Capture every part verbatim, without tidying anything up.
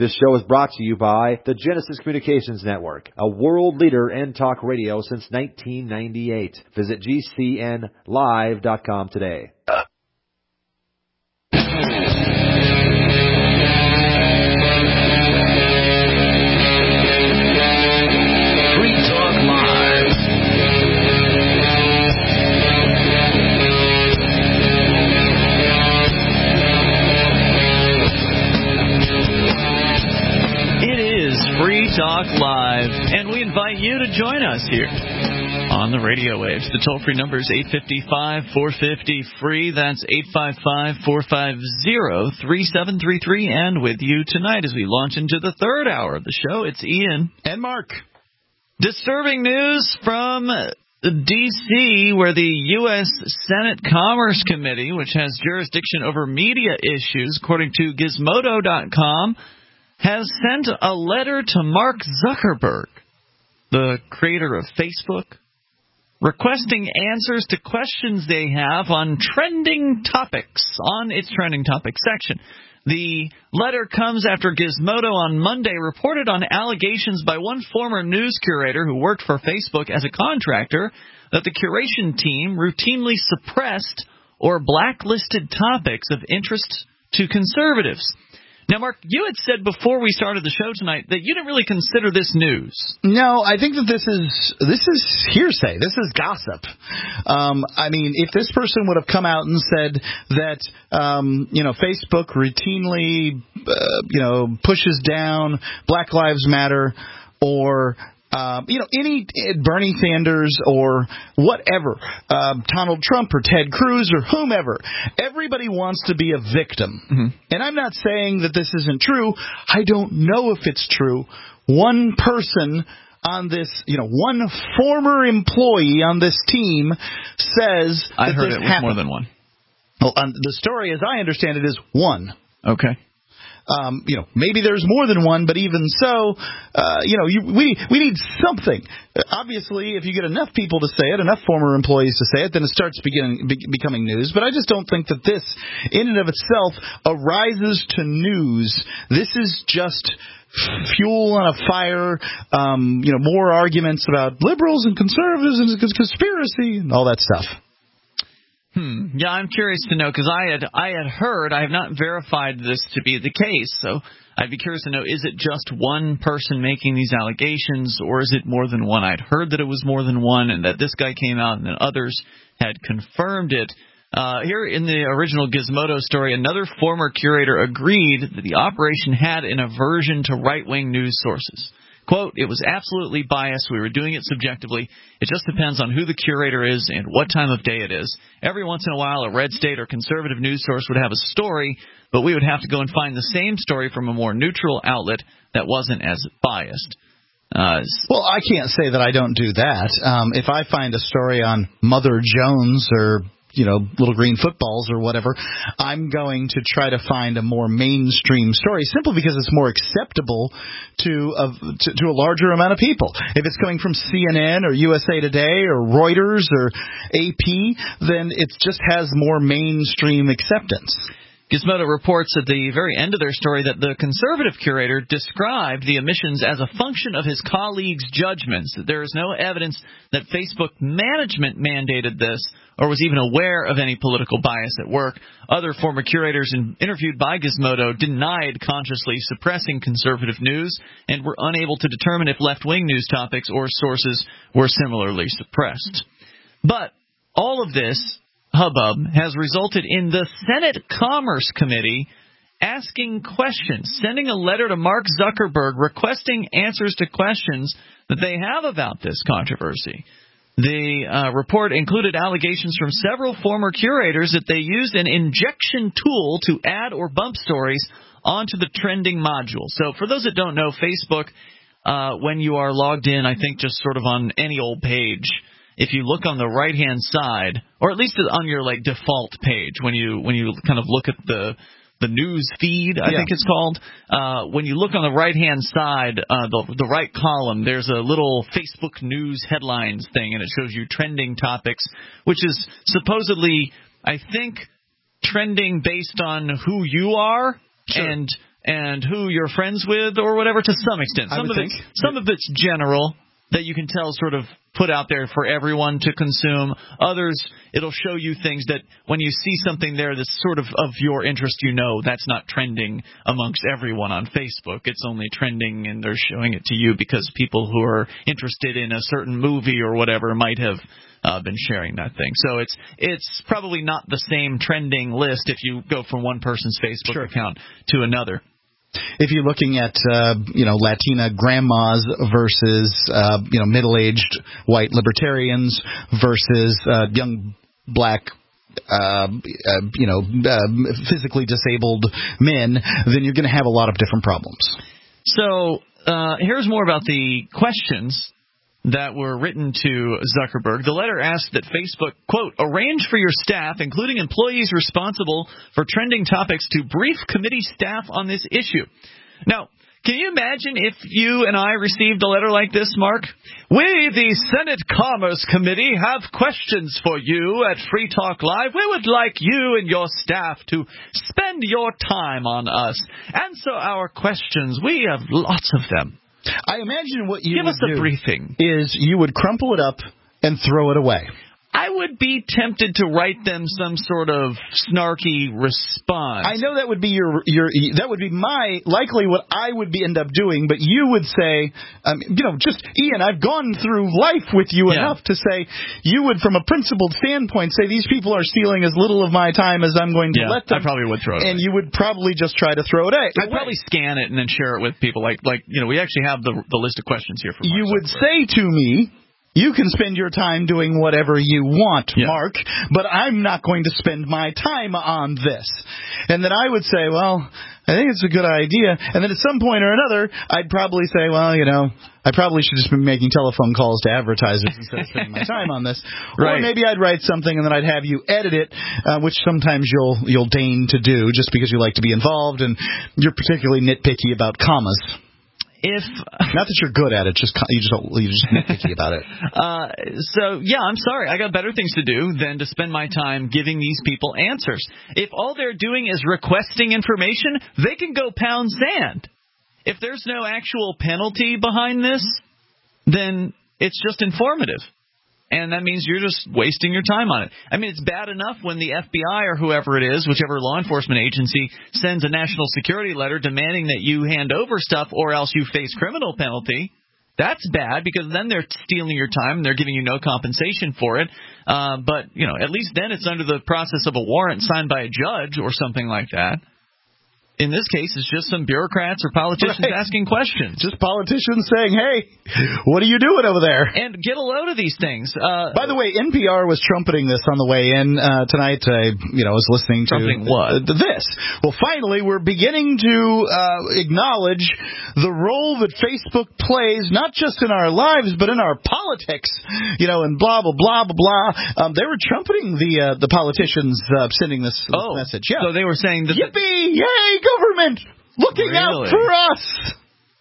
This show is brought to you by the Genesis Communications Network, a world leader in talk radio since nineteen ninety-eight. Visit G C N live dot com today. Talk Live, and we invite you to join us here on the radio waves. The toll-free number is eight five five, four five zero, free. That's eight five five, four five zero, three seven three three. And with you tonight as we launch into the third hour of the show, it's Ian. And Mark. Disturbing news from D C, where the U S Senate Commerce Committee, which has jurisdiction over media issues, according to Gizmodo dot com, has sent a letter to Mark Zuckerberg, the creator of Facebook, requesting answers to questions they have on trending topics, on its trending topics section. The letter comes after Gizmodo on Monday reported on allegations by one former news curator who worked for Facebook as a contractor that the curation team routinely suppressed or blacklisted topics of interest to conservatives. Now, Mark, you had said before we started the show tonight that you didn't really consider this news. No, I think that this is this is hearsay. This is gossip. Um, I mean, if this person would have come out and said that, um, you know, Facebook routinely, uh, you know, pushes down Black Lives Matter or Um, you know, any Bernie Sanders or whatever, um, Donald Trump or Ted Cruz or whomever, everybody wants to be a victim. Mm-hmm. And I'm not saying that this isn't true. I don't know if it's true. One person on this, you know, one former employee on this team says that I heard this it was happened. more than one. Well, um, the story, as I understand it, is one. Okay. Um, you know, maybe there's more than one, but even so, uh, you know, you, we we need something. Uh, obviously, if you get enough people to say it, enough former employees to say it, then it starts beginning, be, becoming news. But I just don't think that this, in and of itself, arises to news. This is just fuel on a fire, um, you know, more arguments about liberals and conservatives and conspiracy and all that stuff. Hmm. Yeah, I'm curious to know, because I had I had heard, I have not verified this to be the case, so I'd be curious to know, is it just one person making these allegations, or is it more than one? I'd heard that it was more than one, and that this guy came out and then others had confirmed it. Uh, here in the original Gizmodo story, another former curator agreed that the operation had an aversion to right-wing news sources. Quote, it was absolutely biased. We were doing it subjectively. It just depends on who the curator is and what time of day it is. Every once in a while, a red state or conservative news source would have a story, but we would have to go and find the same story from a more neutral outlet that wasn't as biased. Uh, well, I can't say that I don't do that. Um, if I find a story on Mother Jones or you know, Little Green Footballs or whatever, I'm going to try to find a more mainstream story simply because it's more acceptable to a, to, to a larger amount of people. If it's coming from C N N or U S A Today or Reuters or A P, then it just has more mainstream acceptance. Gizmodo reports at the very end of their story that the conservative curator described the omissions as a function of his colleagues' judgments, that there is no evidence that Facebook management mandated this or was even aware of any political bias at work. Other former curators in, interviewed by Gizmodo denied consciously suppressing conservative news and were unable to determine if left-wing news topics or sources were similarly suppressed. But all of this hubbub has resulted in the Senate Commerce Committee asking questions, sending a letter to Mark Zuckerberg requesting answers to questions that they have about this controversy. The uh, report included allegations from several former curators that they used an injection tool to add or bump stories onto the trending module. So for those that don't know, Facebook, uh, when you are logged in, I think just sort of on any old page, if you look on the right-hand side, or at least on your like default page, when you when you kind of look at the the news feed, I yeah. think it's called, uh, when you look on the right-hand side, uh, the the right column, there's a little Facebook News headlines thing, and it shows you trending topics, which is supposedly, I think, trending based on who you are. Sure. And and who you're friends with or whatever to some extent. Some of it's, some of it's general that you can tell sort of put out there for everyone to consume. Others, it'll show you things that when you see something there that's sort of of your interest, you know that's not trending amongst everyone on Facebook. It's only trending and they're showing it to you because people who are interested in a certain movie or whatever might have uh, been sharing that thing. So it's it's probably not the same trending list if you go from one person's Facebook sure. account to another. If you're looking at, uh, you know, Latina grandmas versus, uh, you know, middle-aged white libertarians versus uh, young black, uh, uh, you know, uh, physically disabled men, then you're going to have a lot of different problems. So uh, here's more about the questions that were written to Zuckerberg. The letter asked that Facebook, quote, arrange for your staff, including employees responsible for trending topics, to brief committee staff on this issue. Now, can you imagine if you and I received a letter like this, Mark? We, the Senate Commerce Committee, have questions for you at Free Talk Live. We would like you and your staff to spend your time on us. Answer our questions. We have lots of them. I imagine what you Give would us a do briefing. is you would crumple it up and throw it away. I would be tempted to write them some sort of snarky response. I know that would be your your that would be my likely what I would be end up doing, but you would say, um, you know, just Ian, I've gone through life with you yeah. enough to say you would, from a principled standpoint, say these people are stealing as little of my time as I'm going to yeah, let them. I probably would throw it and away. you would probably just try to throw it away. I'd probably scan it and then share it with people. Like, like you know, we actually have the the list of questions here. From you would say to me, you can spend your time doing whatever you want, yeah. Mark, but I'm not going to spend my time on this. And then I would say, well, I think it's a good idea. And then at some point or another, I'd probably say, well, you know, I probably should just be making telephone calls to advertisers instead of spending my time on this. Right. Or maybe I'd write something and then I'd have you edit it, uh, which sometimes you'll you'll deign to do just because you like to be involved and you're particularly nitpicky about commas. If not that you're good at it, just you just you're just nitpicky about it. Uh, so yeah, I'm sorry. I got better things to do than to spend my time giving these people answers. If all they're doing is requesting information, they can go pound sand. If there's no actual penalty behind this, then it's just informative. And that means you're just wasting your time on it. I mean, it's bad enough when the F B I or whoever it is, whichever law enforcement agency, sends a national security letter demanding that you hand over stuff or else you face criminal penalty. That's bad because then they're stealing your time and they're giving you no compensation for it. Uh, but, you know, at least then it's under the process of a warrant signed by a judge or something like that. In this case, it's just some bureaucrats or politicians right. asking questions. Just politicians saying, hey, what are you doing over there? And get a load of these things. Uh, By the way, N P R was trumpeting this on the way in uh, tonight. I you know, was listening to Trumpeting what? Th- this. Well, finally, we're beginning to uh, acknowledge the role that Facebook plays, not just in our lives, but in our politics, you know, and blah, blah, blah, blah, blah. Um, they were trumpeting the uh, the politicians uh, sending this, this oh, message. Yeah. So they were saying that... Yippee! Yay! Government looking really? out for us.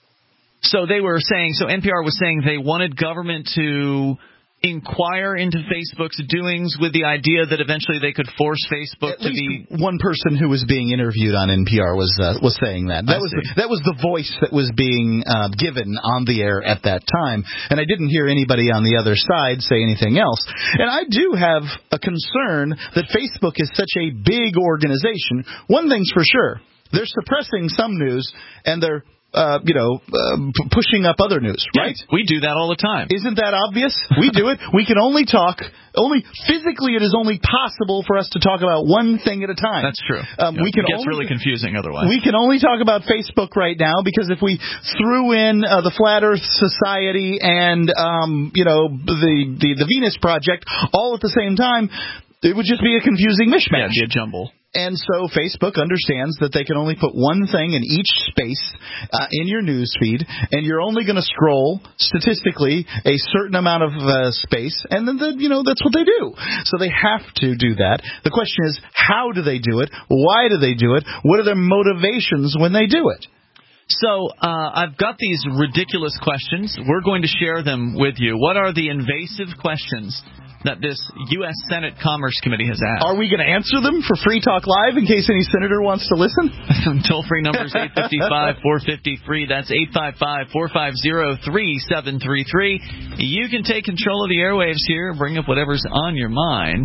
So they were saying, so N P R was saying they wanted government to inquire into Facebook's doings with the idea that eventually they could force Facebook At to least be... one person who was being interviewed on N P R was uh, was saying that. That I was see. the, that was the voice that was being uh, given on the air at that time. And I didn't hear anybody on the other side say anything else. And I do have a concern that Facebook is such a big organization. One thing's for sure. They're suppressing some news, and they're, uh, you know, uh, p- pushing up other news, right? Yeah, we do that all the time. Isn't that obvious? We do it. We can only talk, only physically it is only possible for us to talk about one thing at a time. That's true. Um, yeah, we can it gets only, really confusing otherwise. We can only talk about Facebook right now because if we threw in uh, the Flat Earth Society and, um, you know, the, the, the Venus Project all at the same time, it would just be a confusing mishmash. Yeah, it'd be a jumble. And so Facebook understands that they can only put one thing in each space uh, in your news feed, and you're only going to scroll statistically a certain amount of uh, space, and then the, you know that's what they do. So they have to do that. The question is, how do they do it? Why do they do it? What are their motivations when they do it? So uh, I've got these ridiculous questions. We're going to share them with you. What are the invasive questions that this U S Senate Commerce Committee has asked. Are we going to answer them for Free Talk Live in case any senator wants to listen? Toll-free number is eight five five, four five zero, free. That's eight five five, four five zero, three seven three three. You can take control of the airwaves here, bring up whatever's on your mind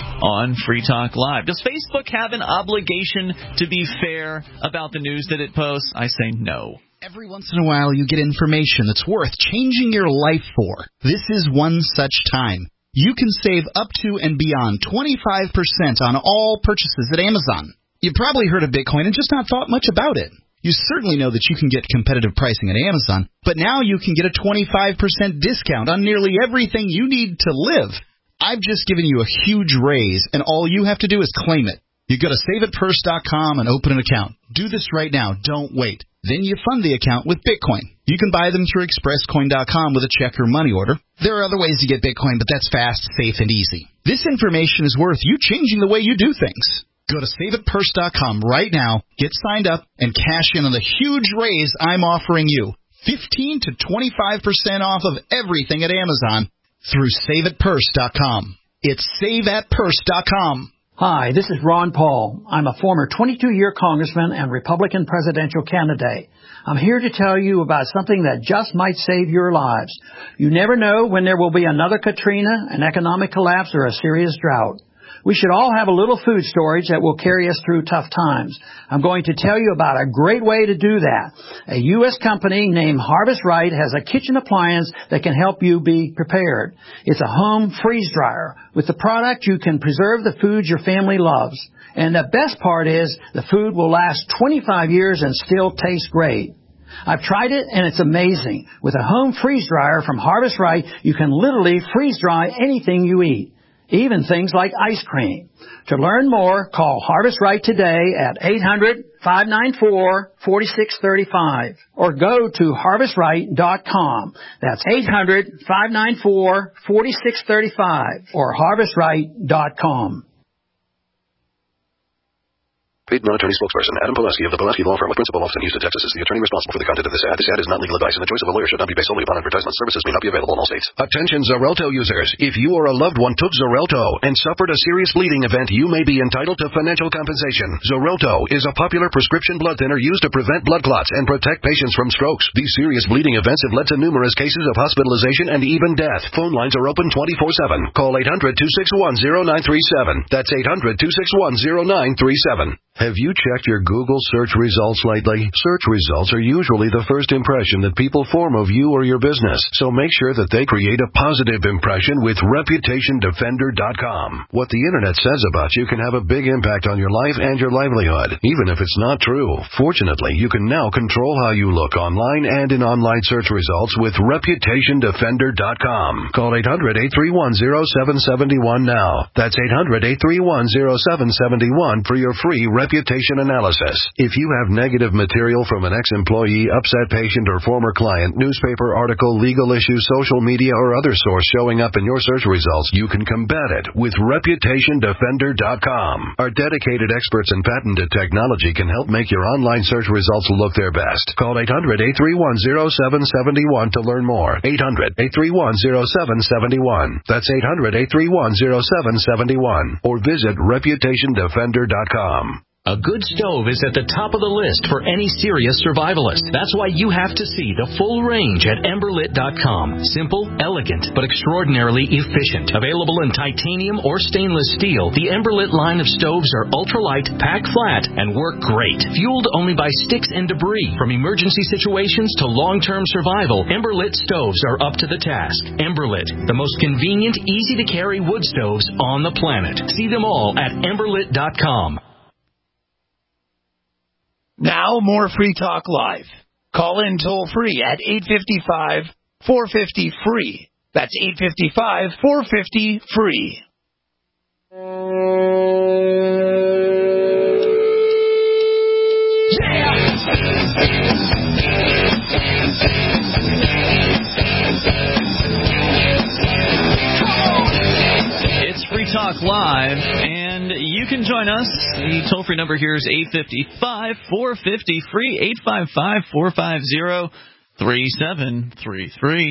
on Free Talk Live. Does Facebook have an obligation to be fair about the news that it posts? I say no. Every once in a while you get information that's worth changing your life for. This is one such time. You can save up to and beyond twenty-five percent on all purchases at Amazon. You've probably heard of Bitcoin and just not thought much about it. You certainly know that you can get competitive pricing at Amazon, but now you can get a twenty-five percent discount on nearly everything you need to live. I've just given you a huge raise, and all you have to do is claim it. You go to save it purse dot com and open an account. Do this right now. Don't wait. Then you fund the account with Bitcoin. You can buy them through express coin dot com with a check or money order. There are other ways to get Bitcoin, but that's fast, safe, and easy. This information is worth you changing the way you do things. Go to save it purse dot com right now, get signed up, and cash in on the huge raise I'm offering you. fifteen to twenty-five percent off of everything at Amazon through save it purse dot com. It's save it purse dot com. Hi, this is Ron Paul. I'm a former twenty-two-year congressman and Republican presidential candidate. I'm here to tell you about something that just might save your lives. You never know when there will be another Katrina, an economic collapse, or a serious drought. We should all have a little food storage that will carry us through tough times. I'm going to tell you about a great way to do that. A U S company named Harvest Right has a kitchen appliance that can help you be prepared. It's a home freeze dryer. With the product, you can preserve the food your family loves. And the best part is the food will last twenty-five years and still taste great. I've tried it, and it's amazing. With a home freeze dryer from Harvest Right, you can literally freeze dry anything you eat, even things like ice cream. To learn more, call Harvest Right today at eight hundred, five nine four, four six three five or go to harvest right dot com. That's eight hundred, five nine four, four six three five or harvest right dot com. Paid non-attorney spokesperson Adam Pulaski of the Pulaski Law Firm with principal office in Houston, Texas, is the attorney responsible for the content of this ad. This ad is not legal advice, and the choice of a lawyer should not be based solely upon advertisement. Services may not be available in all states. Attention Xarelto users. If you or a loved one took Xarelto and suffered a serious bleeding event, you may be entitled to financial compensation. Xarelto is a popular prescription blood thinner used to prevent blood clots and protect patients from strokes. These serious bleeding events have led to numerous cases of hospitalization and even death. Phone lines are open twenty-four seven. Call eight hundred, two six one, zero nine three seven. That's eight hundred, two six one, zero nine three seven. Have you checked your Google search results lately? Search results are usually the first impression that people form of you or your business, so make sure that they create a positive impression with reputation defender dot com. What the internet says about you can have a big impact on your life and your livelihood, even if it's not true. Fortunately, you can now control how you look online and in online search results with reputation defender dot com. Call eight hundred, eight three one, zero seven seven one now. That's eight hundred, eight three one, zero seven seven one for your free reputation analysis. If you have negative material from an ex-employee, upset patient, or former client, newspaper article, legal issue, social media, or other source showing up in your search results, you can combat it with reputation defender dot com. Our dedicated experts in patented technology can help make your online search results look their best. Call eight hundred, eight three one, zero seven seven one to learn more. eight hundred, eight three one, zero seven seven one. That's eight hundred, eight three one, zero seven seven one. Or visit reputation defender dot com. A good stove is at the top of the list for any serious survivalist. That's why you have to see the full range at ember lit dot com. Simple, elegant, but extraordinarily efficient. Available in titanium or stainless steel, the Emberlit line of stoves are ultralight, pack flat, and work great. Fueled only by sticks and debris. From emergency situations to long-term survival, Emberlit stoves are up to the task. Emberlit, the most convenient, easy-to-carry wood stoves on the planet. See them all at ember lit dot com. Now, more Free Talk Live. Call in toll-free at eight five five, four five zero, free. That's eight five five, four five zero, free. It's Free Talk Live, and you can join us. The toll-free number here is eight five five, four five zero, free, eight five five, four five zero, three seven three three.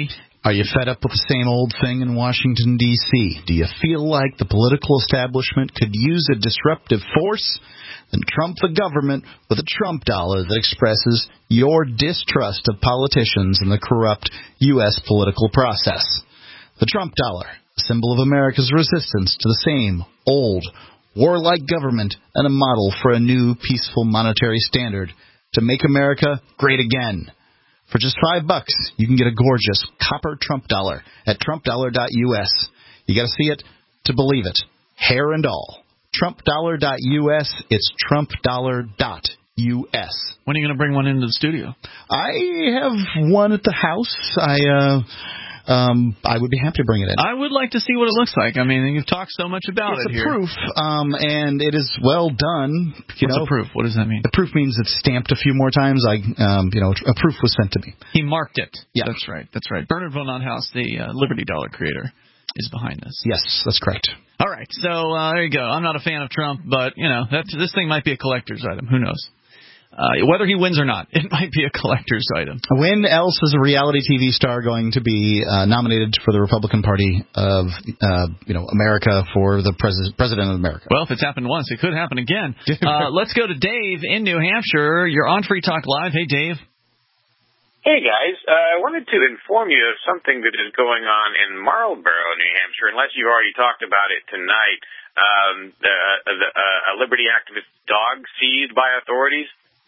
Are you fed up with the same old thing in Washington, D C? Do you feel like the political establishment could use a disruptive force? Then trump the government with a Trump dollar that expresses your distrust of politicians and the corrupt U S political process. The Trump dollar, a symbol of America's resistance to the same old warlike government and a model for a new peaceful monetary standard to make America great again. For just five bucks, you can get a gorgeous copper Trump dollar at trump dollar dot U S. You got to see it to believe it, hair and all. trump dollar dot U S. It's trump dollar dot U S. When are you going to bring one into the studio? I have one at the house. I uh, um, I would be happy to bring it in. I would like to see what it looks like. I mean, you've talked so much about it's it here. here. It's a proof, um, and it is well done. You What's know, a proof? What does that mean? The proof means it's stamped a few more times. I, um, you know, a proof was sent to me. He marked it. Yeah, that's right. That's right. Bernard von Nothaus, the uh, Liberty Dollar creator, is behind this. Yes, that's correct. All right, so uh, there you go. I'm not a fan of Trump, but you know, that's, this thing might be a collector's item. Who knows? Uh, whether he wins or not, it might be a collector's item. When else is a reality T V star going to be uh, nominated for the Republican Party of uh, you know America for the pres- president of America? Well, if it's happened once, it could happen again. uh, let's go to Dave in New Hampshire. You're on Free Talk Live. Hey, Dave. Hey, guys. Uh, I wanted to inform you of something that is going on in Marlborough, New Hampshire, unless you've already talked about it tonight. Um, the, the, uh, a liberty activist dog seized by authorities.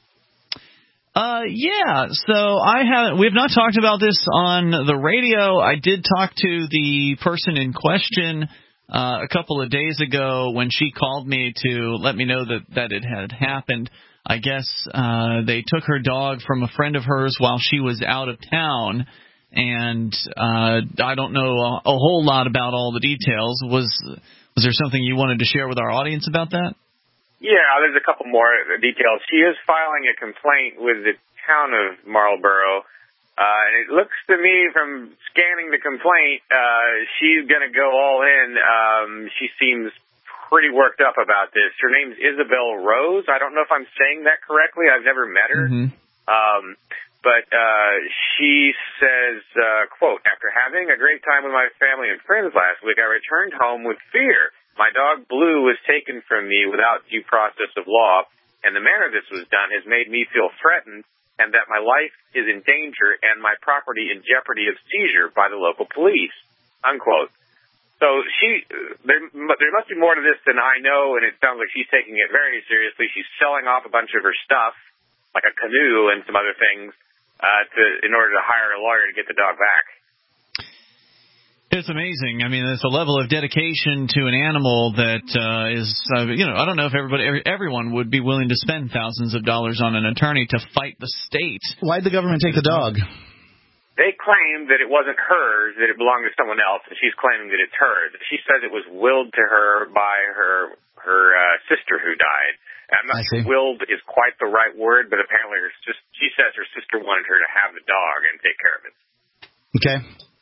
Uh, yeah, so I haven't, we've not talked about this on the radio. I did talk to the person in question uh, a couple of days ago when she called me to let me know that, that it had happened. I guess uh, they took her dog from a friend of hers while she was out of town, and uh, I don't know a, a whole lot about all the details. Was was there something you wanted to share with our audience about that? Yeah, there's a couple more details. She is filing a complaint with the town of Marlborough, uh, and it looks to me from scanning the complaint, uh, she's going to go all in. Um, she seems pretty worked up about this. Her name's Isabel Rose. I don't know if I'm saying that correctly. I've never met her. Mm-hmm. Um, but uh, she says, uh, quote, after having a great time with my family and friends last week, I returned home with fear. My dog Blue was taken from me without due process of law, and the manner this was done has made me feel threatened and that my life is in danger and my property in jeopardy of seizure by the local police, unquote. So she, there, there must be more to this than I know, and it sounds like she's taking it very seriously. She's selling off a bunch of her stuff, like a canoe and some other things, uh, to in order to hire a lawyer to get the dog back. It's amazing. I mean, it's a level of dedication to an animal that uh, is, uh, you know, I don't know if everybody, everyone would be willing to spend thousands of dollars on an attorney to fight the state. Why'd the government take the dog? They claim that it wasn't hers, that it belonged to someone else, and she's claiming that it's hers. She says it was willed to her by her her uh, sister who died. And I'm not sure willed is quite the right word, but apparently her sis- she says her sister wanted her to have the dog and take care of it. Okay.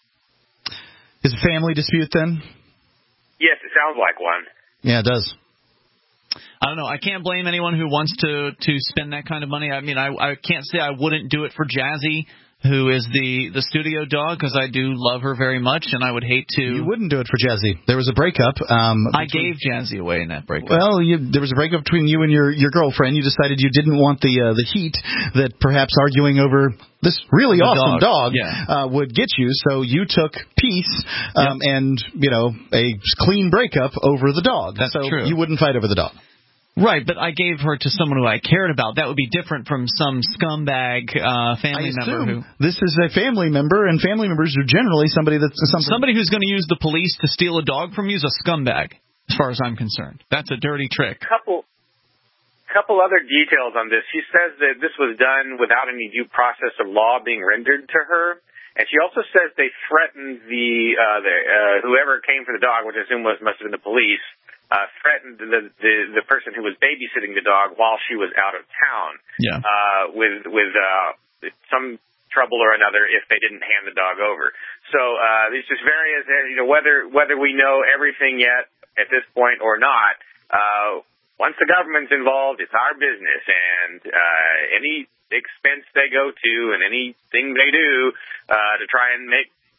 Is it a family dispute then? Yes, it sounds like one. Yeah, it does. I don't know. I can't blame anyone who wants to, to spend that kind of money. I mean, I, I can't say I wouldn't do it for Jazzy, who is the, the studio dog, because I do love her very much, and I would hate to... You wouldn't do it for Jazzy. There was a breakup. Um, I between... gave Jazzy away in that breakup. Well, you, there was a breakup between you and your, your girlfriend. You decided you didn't want the uh, the heat that perhaps arguing over this really the awesome dog, dog, yeah. uh, would get you, so you took peace um, yep. and, you know, a clean breakup over the dog. That's so true. You wouldn't fight over the dog. Right, but I gave her to someone who I cared about. That would be different from some scumbag uh, family I member who. This is a family member, and family members are generally somebody that's something. Somebody who's going to use the police to steal a dog from you is a scumbag, as far as I'm concerned. That's a dirty trick. Couple, couple other details on this. She says that this was done without any due process of law being rendered to her. And she also says they threatened the, uh, the uh, whoever came for the dog, which I assume was must have been the police, uh, threatened the, the the person who was babysitting the dog while she was out of town. Yeah. Uh, with with uh, some trouble or another if they didn't hand the dog over. So uh, there's just various, you know, whether whether we know everything yet at this point or not. Uh, once the government's involved, it's our business, and uh, any expense they go to and anything they do uh, to try and make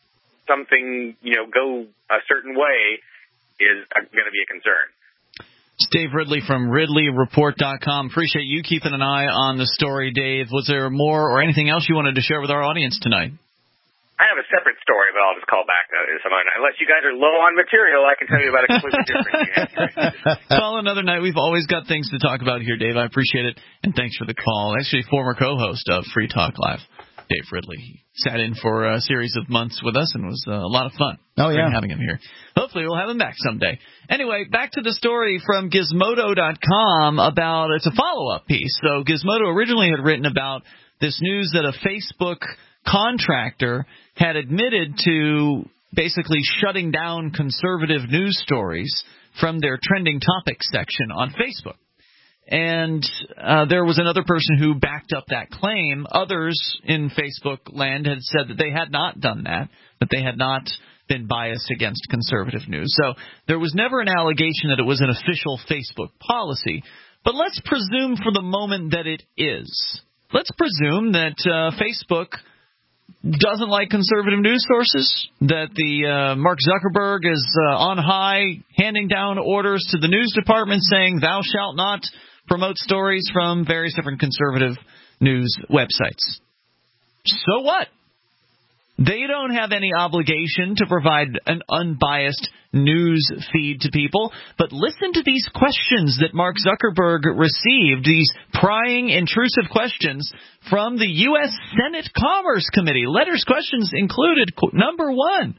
something, you know, go a certain way is going to be a concern. It's Dave Ridley from Ridley Report dot com. Appreciate you keeping an eye on the story, Dave. Was there more or anything else you wanted to share with our audience tonight? I have a separate story, but I'll just call back uh, some other night. Unless you guys are low on material, I can tell you about a completely different. Call another night. We've always got things to talk about here, Dave. I appreciate it, and thanks for the call. Actually, former co-host of Free Talk Live, Dave Ridley. He sat in for a series of months with us, and it was uh, a lot of fun. Oh, yeah. Having him here. Hopefully we'll have him back someday. Anyway, back to the story from Gizmodo dot com about, it's a follow-up piece. So Gizmodo originally had written about this news that a Facebook contractor had admitted to basically shutting down conservative news stories from their trending topics section on Facebook. And uh, there was another person who backed up that claim. Others in Facebook land had said that they had not done that, that they had not been biased against conservative news. So there was never an allegation that it was an official Facebook policy. But let's presume for the moment that it is. Let's presume that uh, Facebook doesn't like conservative news sources, that the uh, Mark Zuckerberg is uh, on high handing down orders to the news department saying thou shalt not promote stories from various different conservative news websites. So what? They don't have any obligation to provide an unbiased news feed to people. But listen to these questions that Mark Zuckerberg received, these prying, intrusive questions from the U S Senate Commerce Committee. Letters questions included, number one,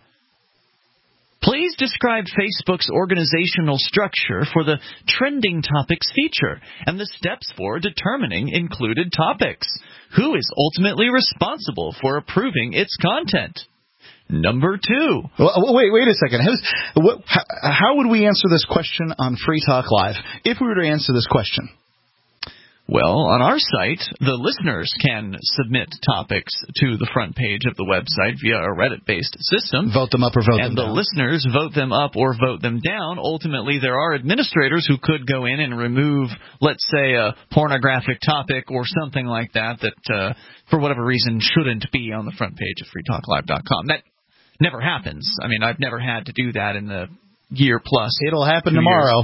please describe Facebook's organizational structure for the Trending Topics feature and the steps for determining included topics. Who is ultimately responsible for approving its content? Number two. Well, wait, wait a second. How's, what, how, how would we answer this question on Free Talk Live if we were to answer this question? Well, on our site, the listeners can submit topics to the front page of the website via a Reddit-based system. Vote them up or vote them down. And the listeners vote them up or vote them down. Ultimately, there are administrators who could go in and remove, let's say, a pornographic topic or something like that that, uh, for whatever reason, shouldn't be on the front page of free talk live dot com. That never happens. I mean, I've never had to do that in the year plus. It'll happen tomorrow.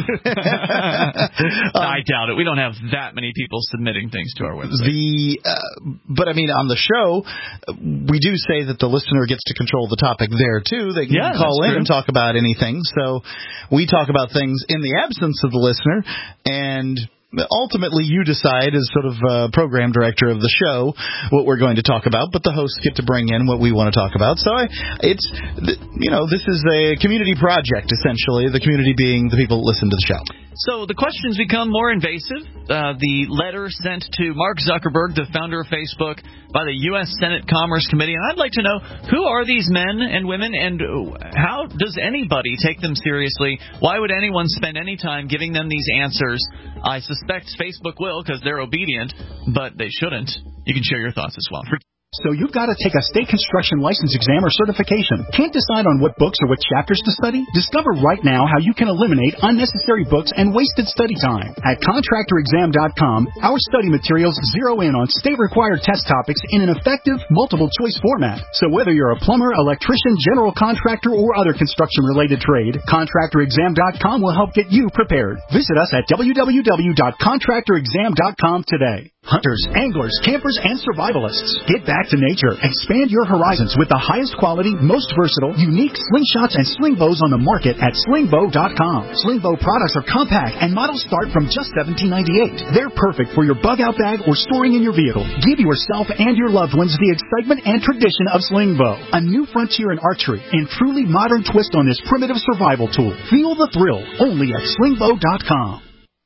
I doubt it. We don't have that many people submitting things to our website. The, uh, but I mean, on the show, we do say that the listener gets to control the topic there too. They can yeah, call in true. and talk about anything. So we talk about things in the absence of the listener, and ultimately you decide as sort of uh, program director of the show what we're going to talk about, but the hosts get to bring in what we want to talk about. So I, it's, you know, this is a community project, essentially, the community being the people that listen to the show. So the questions become more invasive. Uh, the letter sent to Mark Zuckerberg, the founder of Facebook, by the U S Senate Commerce Committee. And I'd like to know, who are these men and women, and how does anybody take them seriously? Why would anyone spend any time giving them these answers? I suspect Facebook will, because they're obedient, but they shouldn't. You can share your thoughts as well. So you've got to take a state construction license exam or certification. Can't decide on what books or what chapters to study? Discover right now how you can eliminate unnecessary books and wasted study time. At contractor exam dot com, our study materials zero in on state-required test topics in an effective, multiple-choice format. So whether you're a plumber, electrician, general contractor, or other construction-related trade, contractor exam dot com will help get you prepared. Visit us at w w w dot contractor exam dot com today. Hunters, anglers, campers, and survivalists, get back to nature. Expand your horizons with the highest quality, most versatile, unique slingshots and sling bows on the market at sling bow dot com. Sling bow products are compact and models start from just seventeen ninety-eight. They're perfect for your bug-out bag or storing in your vehicle. Give yourself and your loved ones the excitement and tradition of sling bow, a new frontier in archery and truly modern twist on this primitive survival tool. Feel the thrill only at sling bow dot com.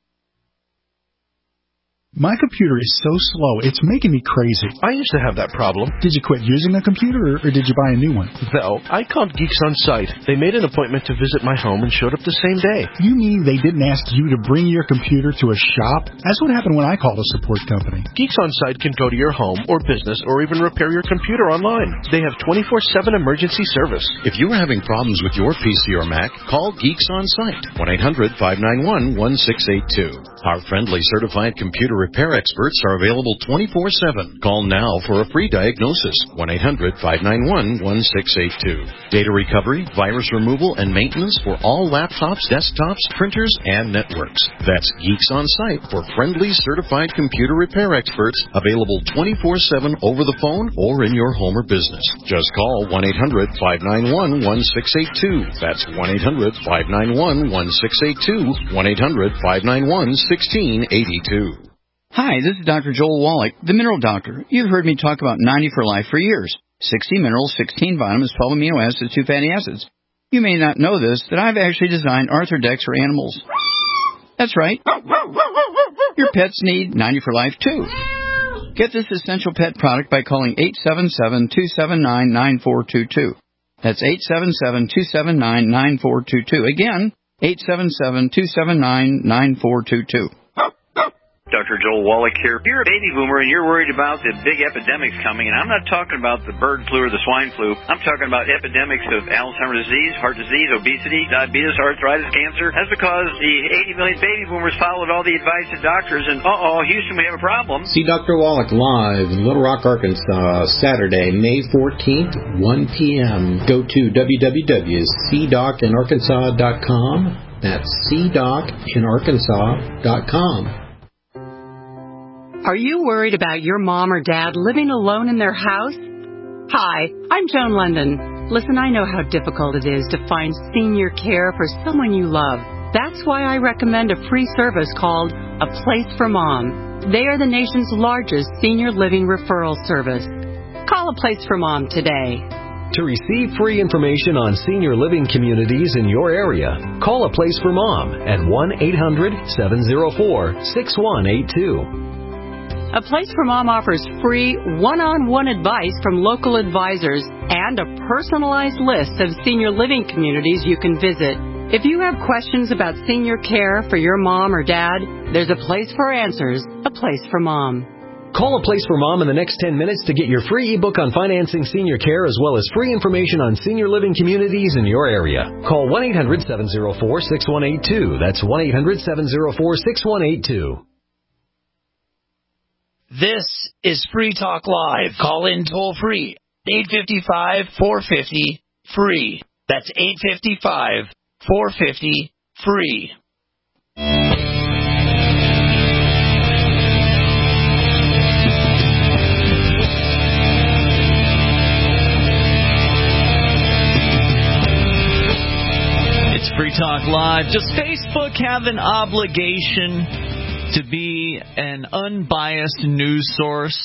My computer is so slow, it's making me crazy. I used to have that problem. Did you quit using the computer, or, or did you buy a new one? No, I called Geeks On Site. They made an appointment to visit my home and showed up the same day. You mean they didn't ask you to bring your computer to a shop? That's what happened when I called a support company. Geeks On Site can go to your home or business or even repair your computer online. They have twenty-four seven emergency service. If you are having problems with your P C or Mac, call Geeks On Site, one eight hundred five nine one one six eight two. Our friendly certified computer repair experts are available twenty-four seven. Call now for a free diagnosis. one eight hundred five nine one one six eight two. Data recovery, virus removal, and maintenance for all laptops, desktops, printers, and networks. That's Geeks On Site for friendly, certified computer repair experts available twenty-four seven over the phone or in your home or business. Just call one eight hundred five nine one one six eight two. That's one eight hundred five nine one one six eight two. one eight hundred five nine one one six eight two. Hi, this is Doctor Joel Wallach, the Mineral Doctor. You've heard me talk about ninety for Life for years. sixty minerals, sixteen vitamins, twelve amino acids, two fatty acids. You may not know this, that I've actually designed Arthrodex for animals. That's right. Your pets need ninety for Life, too. Get this essential pet product by calling eight seven seven, two seven nine, nine four two two. That's eight seven seven, two seven nine, nine four two two. Again, eight seven seven, two seven nine, nine four two two. Doctor Joel Wallach here. You're a baby boomer and you're worried about the big epidemics coming, and I'm not talking about the bird flu or the swine flu. I'm talking about epidemics of Alzheimer's disease, heart disease, obesity, diabetes, arthritis, cancer. That's because the eighty million baby boomers followed all the advice of doctors, and uh-oh, Houston, we have a problem. See Doctor Wallach live in Little Rock, Arkansas, Saturday, May fourteenth, one p.m. Go to w w w dot c doc in arkansas dot com. That's c doc in arkansas dot com. Are you worried about your mom or dad living alone in their house? Hi, I'm Joan London. Listen, I know how difficult it is to find senior care for someone you love. That's why I recommend a free service called A Place for Mom. They are the nation's largest senior living referral service. Call A Place for Mom today. To receive free information on senior living communities in your area, call A Place for Mom at one eight hundred seven oh four six one eight two. A Place for Mom offers free one-on-one advice from local advisors and a personalized list of senior living communities you can visit. If you have questions about senior care for your mom or dad, there's a place for answers, A Place for Mom. Call A Place for Mom in the next ten minutes to get your free ebook on financing senior care as well as free information on senior living communities in your area. Call one eight hundred seven oh four six one eight two. That's one eight hundred seven oh four six one eight two. This is Free Talk Live. Call in toll free. eight five five, four five zero, free. That's eight five five, four five zero, free. It's Free Talk Live. Does Facebook have an obligation to be an unbiased news source?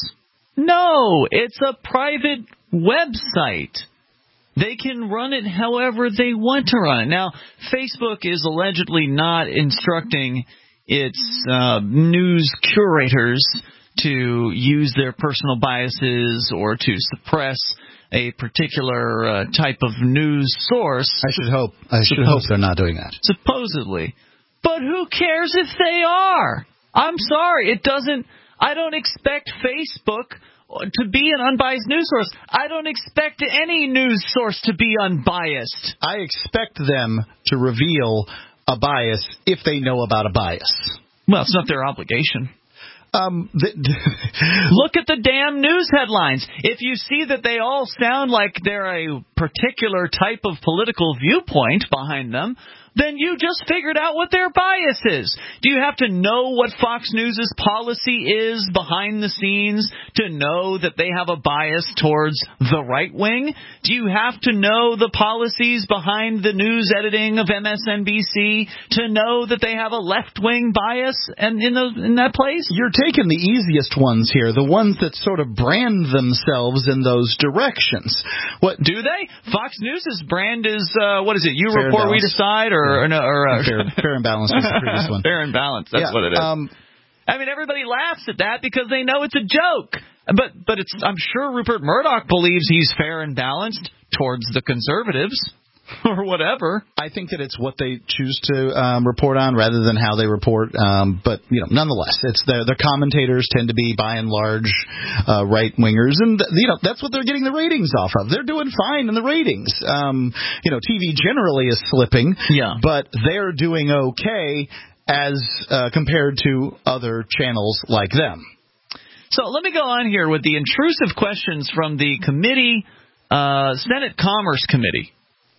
No, it's a private website. They can run it however they want to run it. Now, Facebook is allegedly not instructing its uh, news curators to use their personal biases or to suppress a particular uh, type of news source. I should hope. I should hope they're not doing that. Supposedly. But who cares if they are? I'm sorry, it doesn't. I don't expect Facebook to be an unbiased news source. I don't expect any news source to be unbiased. I expect them to reveal a bias if they know about a bias. Well, it's not their obligation. Um, th- Look at the damn news headlines. If you see that they all sound like they're a particular type of political viewpoint behind them, then you just figured out what their bias is. Do you have to know what Fox News' policy is behind the scenes to know that they have a bias towards the right wing? Do you have to know the policies behind the news editing of M S N B C to know that they have a left-wing bias and in, those, in that place? You're taking the easiest ones here, the ones that sort of brand themselves in those directions. What do they? Fox News' brand is, uh, what is it, you Fair report, we decide, or Or, or, no, or uh, fair, fair and balanced was the previous one. Fair and balanced, that's yeah, what it is. Um, I mean, everybody laughs at that because they know it's a joke. But but it's I'm sure Rupert Murdoch believes he's fair and balanced towards the conservatives. Or whatever. I think that it's what they choose to um, report on rather than how they report. Um, but you know, nonetheless, it's their their commentators tend to be by and large uh, right wingers, and you know that's what they're getting the ratings off of. They're doing fine in the ratings. Um, you know, T V generally is slipping, yeah, but they're doing okay. as uh, compared to other channels like them. So let me go on here with the intrusive questions from the committee, uh, Senate Commerce Committee.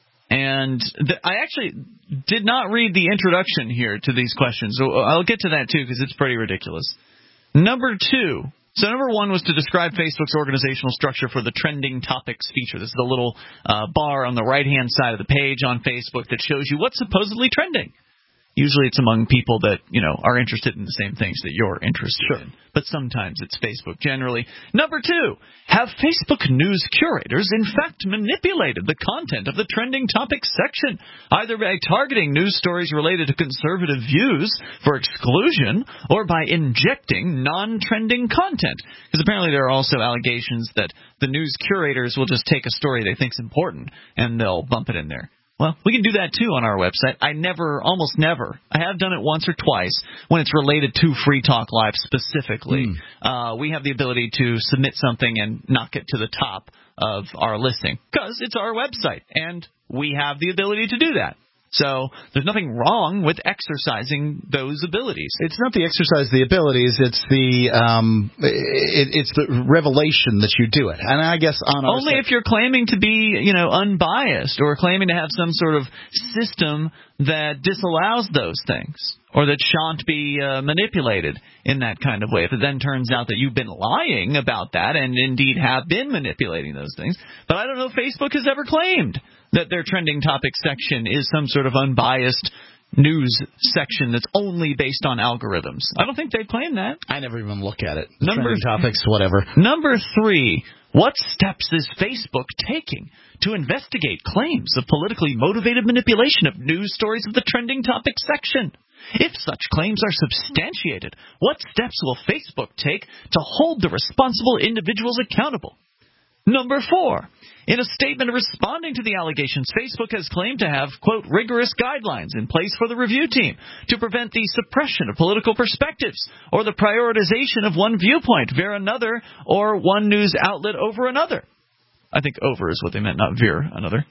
And the, I actually did not read the introduction here to these questions. So I'll get to that, too, because it's pretty ridiculous. Number two. So number one was to describe Facebook's organizational structure for the trending topics feature. This is the little uh, bar on the right-hand side of the page on Facebook that shows you what's supposedly trending. Usually it's among people that, you know, are interested in the same things that you're interested sure. in. But sometimes it's Facebook generally. Number two, have Facebook news curators in fact manipulated the content of the trending topics section, either by targeting news stories related to conservative views for exclusion or by injecting non-trending content? Because apparently there are also allegations that the news curators will just take a story they think is important and they'll bump it in there. Well, we can do that, too, on our website. I never, almost never, I have done it once or twice when it's related to Free Talk Live specifically. Mm. Uh, we have the ability to submit something and knock it to the top of our listing because it's our website, and we have the ability to do that. So there's nothing wrong with exercising those abilities. It's not the exercise of the abilities. It's the um, it, it's the revelation that you do it. And I guess on our only side, if you're claiming to be, you know, unbiased or claiming to have some sort of system that disallows those things or that shan't be uh, manipulated in that kind of way. If it then turns out that you've been lying about that and indeed have been manipulating those things. But I don't know if Facebook has ever claimed that their trending topics section is some sort of unbiased news section that's only based on algorithms. I don't think they've claimed that. I never even look at it. Number, trending topics, whatever. Number three, what steps is Facebook taking to investigate claims of politically motivated manipulation of news stories of the trending topics section? If such claims are substantiated, what steps will Facebook take to hold the responsible individuals accountable? Number four, in a statement responding to the allegations, Facebook has claimed to have, quote, rigorous guidelines in place for the review team to prevent the suppression of political perspectives or the prioritization of one viewpoint via another or one news outlet over another. I think over is what they meant, not veer another.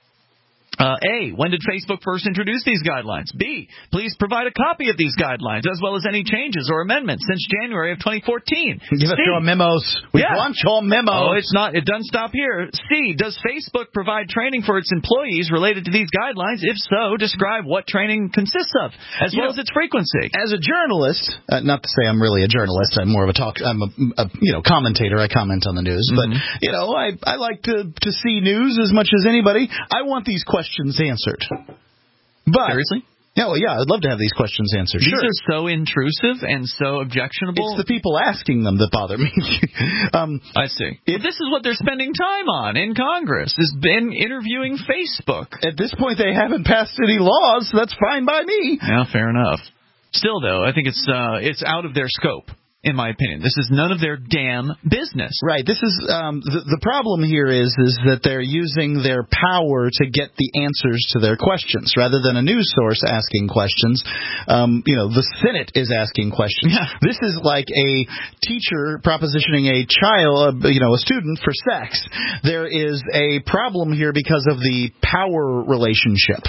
Uh, A, when did Facebook first introduce these guidelines? B, please provide a copy of these guidelines as well as any changes or amendments since January of twenty fourteen. Give C, us your memos. We yeah. want your memos. Oh, it's not. It doesn't stop here. C, does Facebook provide training for its employees related to these guidelines? If so, describe what training consists of as you well know, as its frequency. As a journalist, uh, not to say I'm really a journalist, I'm more of a talk. I'm a, a you know commentator. I comment on the news, mm-hmm. but you know I I like to to see news as much as anybody. I want these questions answered. But seriously? Yeah, well, yeah, I'd love to have these questions answered. These sure. are so intrusive and so objectionable. It's the people asking them that bother me. um, I see. It, this is what they're spending time on in Congress, is been interviewing Facebook. At this point, they haven't passed any laws, so that's fine by me. Yeah, fair enough. Still, though, I think it's uh, it's out of their scope. In my opinion, this is none of their damn business. Right. This is um, the, the problem here is is that they're using their power to get the answers to their questions rather than a news source asking questions. Um, you know, the Senate is asking questions. Yeah. This is like a teacher propositioning a child, uh, you know, a student for sex. There is a problem here because of the power relationship.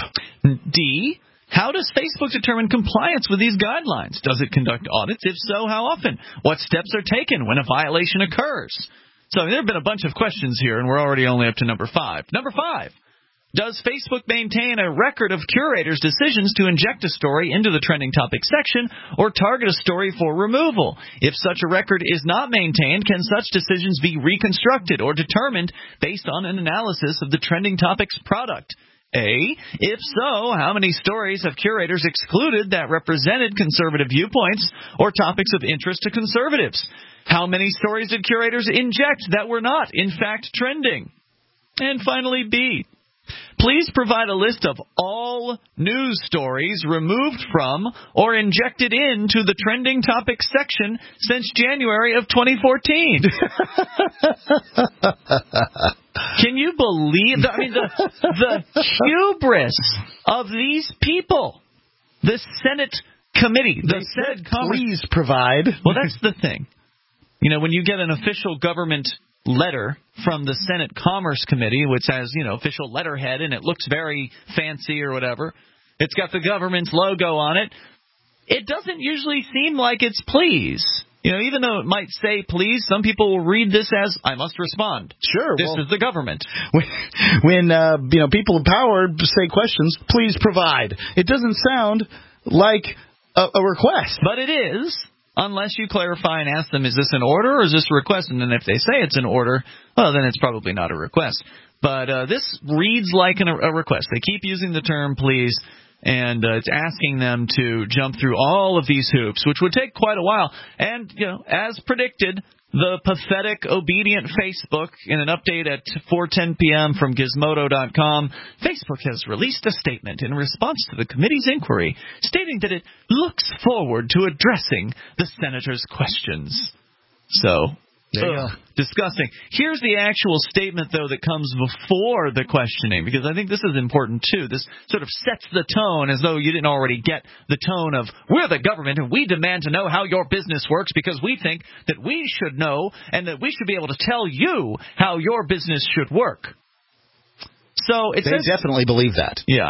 D. How does Facebook determine compliance with these guidelines? Does it conduct audits? If so, how often? What steps are taken when a violation occurs? So there have been a bunch of questions here, and we're already only up to number five. Number five, does Facebook maintain a record of curators' decisions to inject a story into the trending topics section or target a story for removal? If such a record is not maintained, can such decisions be reconstructed or determined based on an analysis of the trending topics product? A, if so, how many stories have curators excluded that represented conservative viewpoints or topics of interest to conservatives? How many stories did curators inject that were not, in fact, trending? And finally, B, please provide a list of all news stories removed from or injected into the trending topics section since January of twenty fourteen. Can you believe that? I mean, the, the hubris of these people. The Senate committee. The they Senate said, please provide. Well, that's the thing. You know, when you get an official government letter from the Senate Commerce Committee, which has, you know, official letterhead, and it looks very fancy or whatever, it's got the government's logo on it. it doesn't usually seem like it's please. You know, even though it might say please, some people will read this as, I must respond. Sure. This well, is the government. When, when uh, you know, people in power say questions, please provide. It doesn't sound like a, a request. But it is, unless you clarify and ask them, is this an order or is this a request? And then if they say it's an order, well, then it's probably not a request. But uh, this reads like an, a request. They keep using the term please. And uh, it's asking them to jump through all of these hoops, which would take quite a while. And, you know, as predicted, the pathetic, obedient Facebook, in an update at four ten p.m. from Gizmodo dot com, Facebook has released a statement in response to the committee's inquiry, stating that it looks forward to addressing the senator's questions. So... Ugh, disgusting. Here's the actual statement, though, that comes before the questioning, because I think this is important, too. This sort of sets the tone as though you didn't already get the tone of, we're the government and we demand to know how your business works because we think that we should know and that we should be able to tell you how your business should work. So it They says, definitely believe that. Yeah.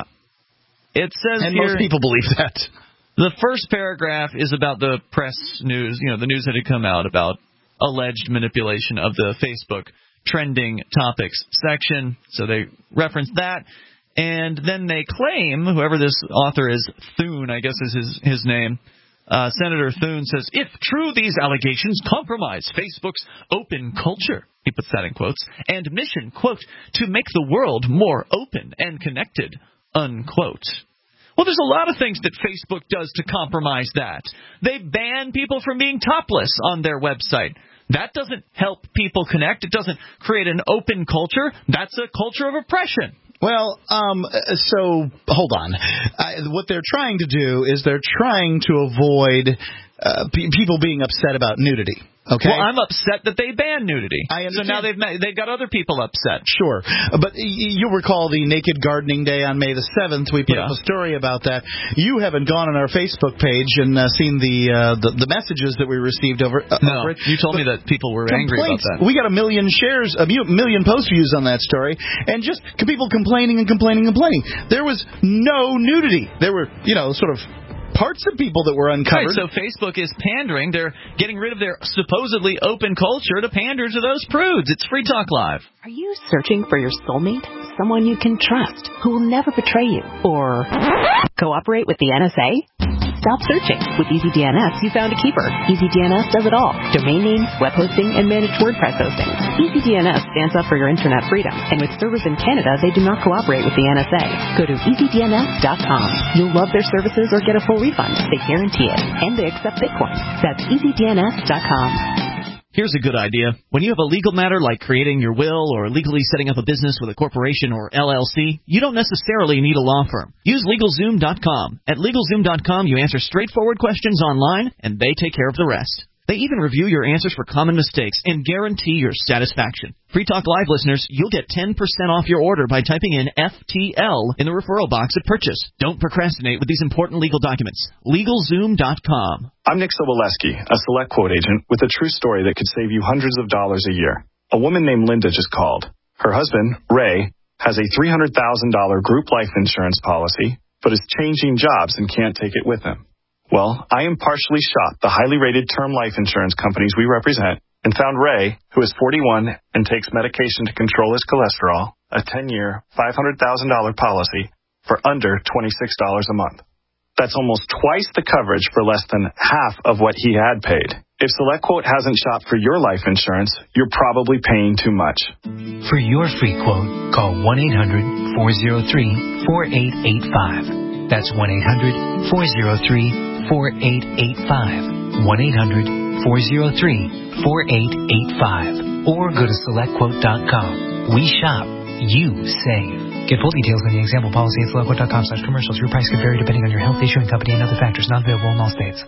It says and here, most people believe that. The first paragraph is about the press news, you know, the news that had come out about alleged manipulation of the Facebook trending topics section. So they reference that. And then they claim, whoever this author is, Thune, I guess is his, his name, uh, Senator Thune says, if true, these allegations compromise Facebook's open culture, he puts that in quotes, and mission, quote, to make the world more open and connected, unquote. Well, there's a lot of things that Facebook does to compromise that. They ban people from being topless on their website. That doesn't help people connect. It doesn't create an open culture. That's a culture of oppression. Well, um, so hold on. I, what they're trying to do is they're trying to avoid uh, p- people being upset about nudity. Okay. Well, I'm upset that they banned nudity. I understand. So now they've they've got other people upset. Sure. But you'll recall the Naked Gardening Day on May the seventh. We put yeah. up a story about that. You haven't gone on our Facebook page and uh, seen the, uh, the the messages that we received over, uh, no, over it. You told but me that people were angry about that. We got a million shares, a million post views on that story, and just people complaining and complaining and complaining. There was no nudity. There were, you know, sort of parts of people that were uncovered. Right, so Facebook is pandering. They're getting rid of their supposedly open culture to pander to those prudes. It's Free Talk Live. Are you searching for your soulmate? Someone you can trust, who will never betray you or cooperate with the N S A? Stop searching. With EasyDNS, you found a keeper. EasyDNS does it all. Domain names, web hosting, and managed WordPress hosting. EasyDNS stands up for your internet freedom. And with servers in Canada, they do not cooperate with the N S A. Go to easy D N S dot com. You'll love their services or get a full refund. They guarantee it. And they accept Bitcoin. That's easy D N S dot com. Here's a good idea. When you have a legal matter like creating your will or legally setting up a business with a corporation or L L C, you don't necessarily need a law firm. Use LegalZoom dot com. At LegalZoom dot com, you answer straightforward questions online, and they take care of the rest. They even review your answers for common mistakes and guarantee your satisfaction. Free Talk Live listeners, you'll get ten percent off your order by typing in F T L in the referral box at purchase. Don't procrastinate with these important legal documents. LegalZoom dot com. I'm Nick Soboleski, a Select Quote agent with a true story that could save you hundreds of dollars a year. A woman named Linda just called. Her husband, Ray, has a three hundred thousand dollars group life insurance policy, but is changing jobs and can't take it with him. Well, I impartially shot the highly rated term life insurance companies we represent and found Ray, who is forty-one and takes medication to control his cholesterol, a ten-year, five hundred thousand dollars policy for under twenty-six dollars a month. That's almost twice the coverage for less than half of what he had paid. If SelectQuote hasn't shopped for your life insurance, you're probably paying too much. For your free quote, call one eight hundred, four oh three, four eight eight five. That's one eight hundred, four oh three, four eight eight five. one eight hundred, four oh three, four eight eight five. Or go to select quote dot com. We shop. You save. Get full details on the example policy at select quote dot com slash commercials. Your price could vary depending on your health, issuing company, and other factors not available in all states.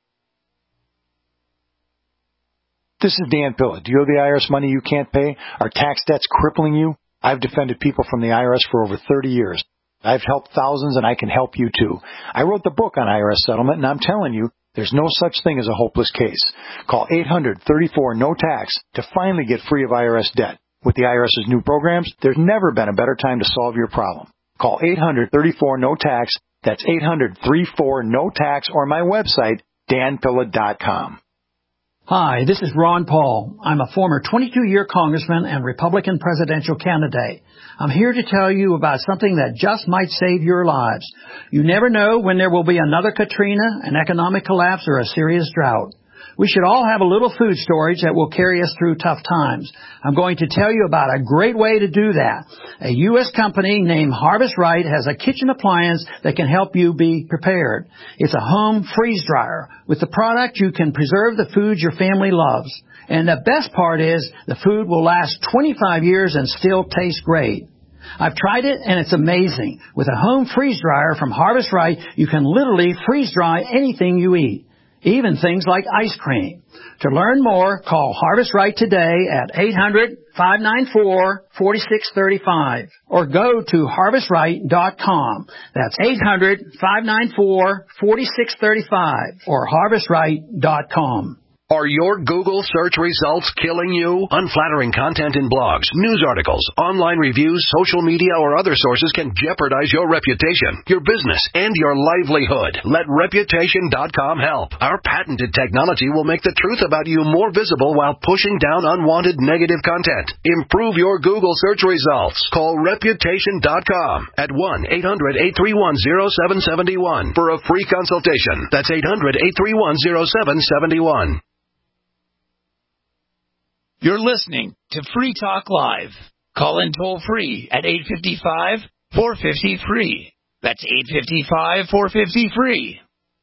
This is Dan Pilla. Do you owe the I R S money you can't pay? Are tax debts crippling you? I've defended people from the I R S for over thirty years. I've helped thousands, and I can help you too. I wrote the book on I R S settlement, and I'm telling you, there's no such thing as a hopeless case. Call eight hundred, thirty-four, no tax to finally get free of I R S debt. With the IRS's new programs, there's never been a better time to solve your problem. Call eight hundred, thirty-four, no tax That's eight hundred, three four, N O T A X or my website, dan pilla dot com. Hi, this is Ron Paul. I'm a former twenty-two-year congressman and Republican presidential candidate. I'm here to tell you about something that just might save your lives. You never know when there will be another Katrina, an economic collapse, or a serious drought. We should all have a little food storage that will carry us through tough times. I'm going to tell you about a great way to do that. A U S company named Harvest Right has a kitchen appliance that can help you be prepared. It's a home freeze dryer. With the product, you can preserve the food your family loves. And the best part is the food will last twenty-five years and still taste great. I've tried it, and it's amazing. With a home freeze dryer from Harvest Right, you can literally freeze dry anything you eat, even things like ice cream. To learn more, call Harvest Right today at eight hundred, five nine four, four six three five or go to harvest right dot com. That's eight hundred, five nine four, four six three five or harvest right dot com. Are your Google search results killing you? Unflattering content in blogs, news articles, online reviews, social media, or other sources can jeopardize your reputation, your business, and your livelihood. Let reputation dot com help. Our patented technology will make the truth about you more visible while pushing down unwanted negative content. Improve your Google search results. Call reputation dot com at one eight hundred, eight three one, zero seven seven one for a free consultation. That's eight hundred, eight three one, zero seven seven one. You're listening to Free Talk Live. Call in toll free at eight five five, four five zero, free. That's eight five five, four five zero, free.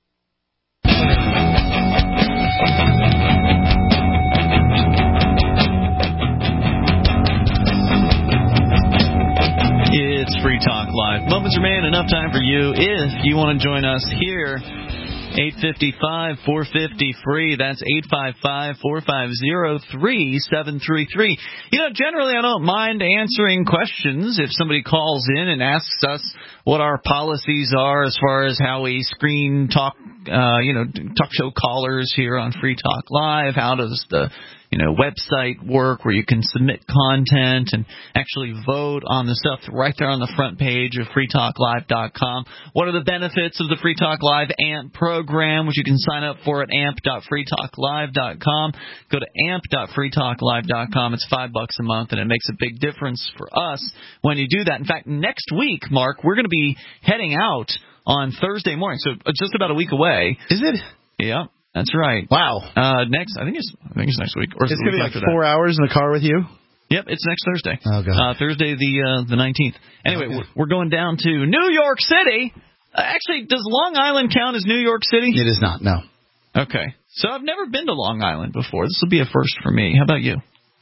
It's Free Talk Live. Moments remain, enough time for you if you want to join us here. eight five five, four five zero, free. That's eight five five, four five zero, three seven three three. You know, generally I don't mind answering questions if somebody calls in and asks us what our policies are as far as how we screen talk, uh, you know, talk show callers here on Free Talk Live. How does the you know, website work where you can submit content and actually vote on the stuff right there on the front page of free talk live dot com. What are the benefits of the Free Talk Live A M P program, which you can sign up for at amp dot free talk live dot com. Go to amp dot free talk live dot com. It's five bucks a month, and it makes a big difference for us when you do that. In fact, next week, Mark, we're going to be heading out on Thursday morning, so just about a week away. Is it? Yeah. That's right. Wow. Uh, next, I think it's I think it's next week. Or it's going to be like four that. hours in the car with you? Yep, it's next Thursday. Oh, God. Uh, Thursday the uh, the nineteenth. Anyway, okay. we're, we're going down to New York City. Uh, actually, does Long Island count as New York City? It is not, no. Okay. So I've never been to Long Island before. This will be a first for me. How about you?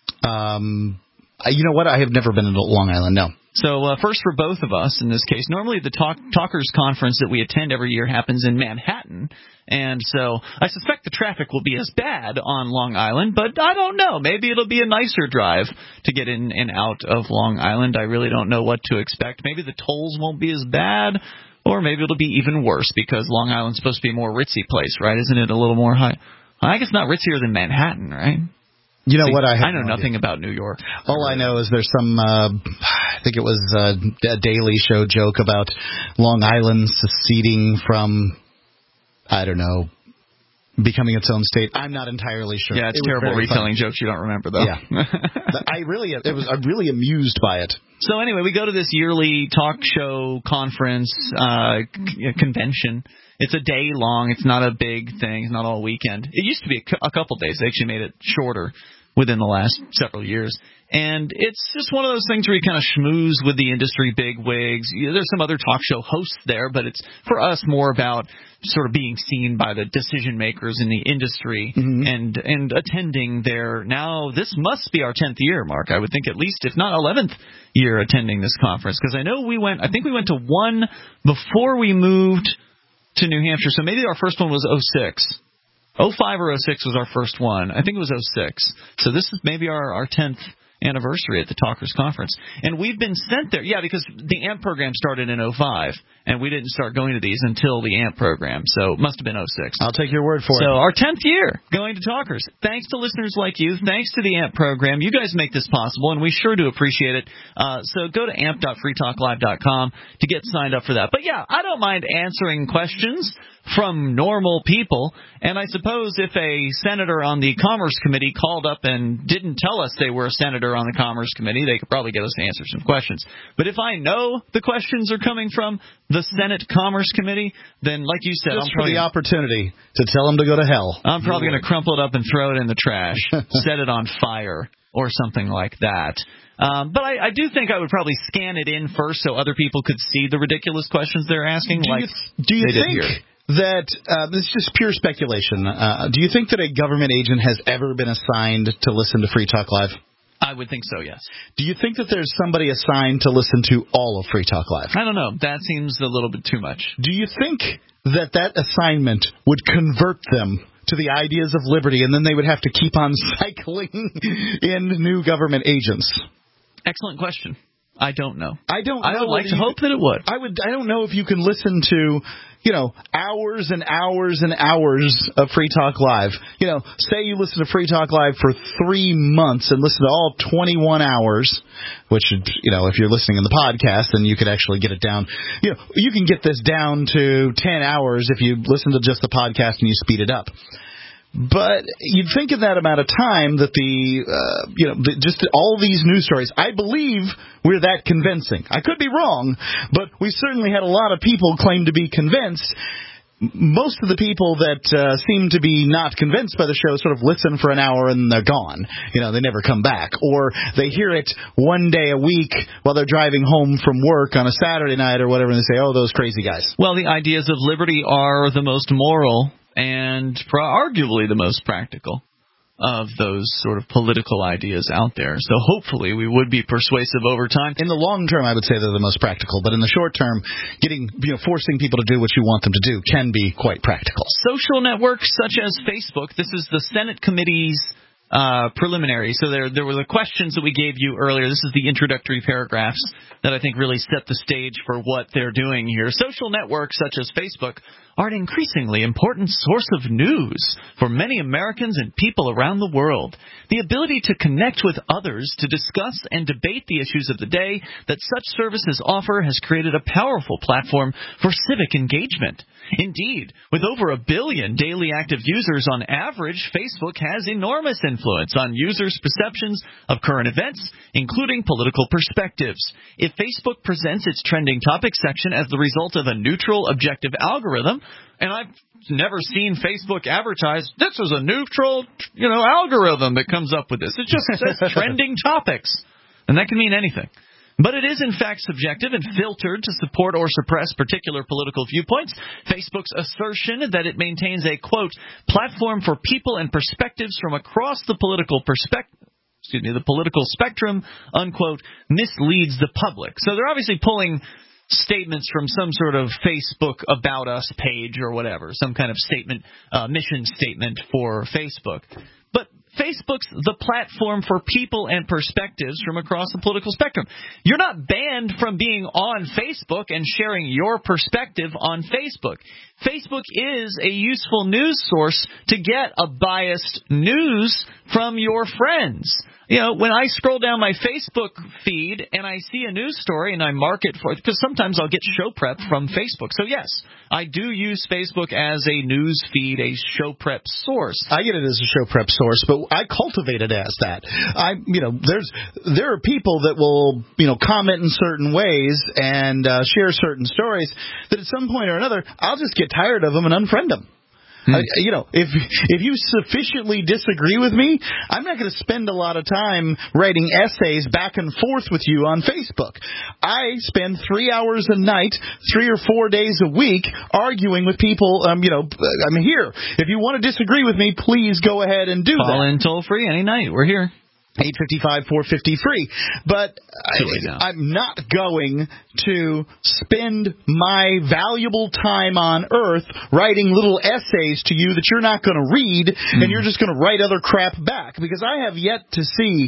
Um, you know what? I have never been to Long Island, no. So uh, first for both of us in this case. Normally the talk, Talkers Conference that we attend every year happens in Manhattan, and so I suspect the traffic will be as bad on Long Island, but I don't know. Maybe it'll be a nicer drive to get in and out of Long Island. I really don't know what to expect. Maybe the tolls won't be as bad, or maybe it'll be even worse because Long Island's supposed to be a more ritzy place, right? Isn't it a little more high? I guess not ritzier than Manhattan, right? You know See, what? I, have I know no nothing idea. about New York. All I know is there's some, uh, I think it was a, a Daily Show joke about Long Island seceding from, I don't know, becoming its own state. I'm not entirely sure. Yeah, it's it terrible retelling funny. jokes you don't remember, though. Yeah. I really, it was, I'm really amused by it. So anyway, we go to this yearly talk show conference uh, c- convention. It's a day long. It's not a big thing. It's not all weekend. It used to be a, cu- a couple days. They actually made it shorter within the last several years. And it's just one of those things where you kind of schmooze with the industry bigwigs. You know, there's some other talk show hosts there, but it's for us more about sort of being seen by the decision makers in the industry mm-hmm. and and attending there. Now, this must be our tenth year, Mark. I would think at least, if not eleventh year attending this conference, because I know we went, I think we went to one before we moved to New Hampshire. So maybe our first one was oh six. oh five or oh six was our first one. I think it was oh six. So this is maybe our, our tenth anniversary at the Talkers Conference. And we've been sent there. Yeah, because the A M P program started in oh five, and we didn't start going to these until the A M P program. So it must have been oh six. I'll take your word for so it. So our tenth year going to Talkers. Thanks to listeners like you. Thanks to the A M P program. You guys make this possible, and we sure do appreciate it. Uh, so go to amp dot free talk live dot com to get signed up for that. But, yeah, I don't mind answering questions from normal people, and I suppose if a senator on the Commerce Committee called up and didn't tell us they were a senator on the Commerce Committee, they could probably get us to answer some questions. But if I know the questions are coming from the Senate Commerce Committee, then like you said, just I'm for probably the opportunity to tell them to go to hell. I'm probably going to crumple it up and throw it in the trash, set it on fire, or something like that. Um, but I, I do think I would probably scan it in first so other people could see the ridiculous questions they're asking. Do like you, do you they think did here. that uh, this is just pure speculation? Uh, do you think that a government agent has ever been assigned to listen to Free Talk Live? I would think so, yes. Do you think that there's somebody assigned to listen to all of Free Talk Live? I don't know. That seems a little bit too much. Do you think that that assignment would convert them to the ideas of liberty, and then they would have to keep on cycling in new government agents? Excellent question. I don't know. I don't know. I would like to hope that it would. I would. I don't know if you can listen to, you know, hours and hours and hours of Free Talk Live. You know, say you listen to Free Talk Live for three months and listen to all twenty-one hours, which, you know, if you're listening in the podcast, then you could actually get it down. You know, you can get this down to ten hours if you listen to just the podcast and you speed it up. But you'd think in that amount of time that the, uh, you know, the, just all these news stories, I believe we're that convincing. I could be wrong, but we certainly had a lot of people claim to be convinced. Most of the people that uh, seem to be not convinced by the show sort of listen for an hour and they're gone. You know, they never come back. Or they hear it one day a week while they're driving home from work on a Saturday night or whatever, and they say, oh, those crazy guys. Well, the ideas of liberty are the most moral and arguably the most practical of those sort of political ideas out there. So hopefully we would be persuasive over time. In the long term, I would say they're the most practical. But in the short term, getting, you know, forcing people to do what you want them to do can be quite practical. Social networks such as Facebook, this is the Senate committee's uh, preliminary. So there, there were the questions that we gave you earlier. This is the introductory paragraphs that I think really set the stage for what they're doing here. Social networks such as Facebook are an increasingly important source of news for many Americans and people around the world. The ability to connect with others to discuss and debate the issues of the day that such services offer has created a powerful platform for civic engagement. Indeed, with over a billion daily active users on average, Facebook has enormous influence on users' perceptions of current events, including political perspectives. If Facebook presents its trending topics section as the result of a neutral, objective algorithm, and I've never seen Facebook advertise, this is a neutral, you know, algorithm that comes up with this. It just says trending topics, and that can mean anything. But it is, in fact, subjective and filtered to support or suppress particular political viewpoints. Facebook's assertion that it maintains a, quote, platform for people and perspectives from across the political perspective, excuse me, the political spectrum, unquote, misleads the public. So they're obviously pulling statements from some sort of Facebook About Us page or whatever, some kind of statement, uh, mission statement for Facebook. But Facebook's the platform for people and perspectives from across the political spectrum. You're not banned from being on Facebook and sharing your perspective on Facebook. Facebook is a useful news source to get a biased news from your friends. You know, when I scroll down my Facebook feed and I see a news story and I mark it for, because sometimes I'll get show prep from Facebook. So yes, I do use Facebook as a news feed, a show prep source. I get it as a show prep source, but I cultivate it as that. I, you know, there's there are people that will, you know, comment in certain ways and uh, share certain stories that at some point or another I'll just get tired of them and unfriend them. I, you know, if if you sufficiently disagree with me, I'm not going to spend a lot of time writing essays back and forth with you on Facebook. I spend three hours a night, three or four days a week, arguing with people. Um, you know, I'm here. If you want to disagree with me, please go ahead and do Call that. Call in toll free any night. We're here. eight five five, four five zero, free. But I, I'm not going to spend my valuable time on Earth writing little essays to you that you're not going to read, mm. and you're just going to write other crap back. Because I have yet to see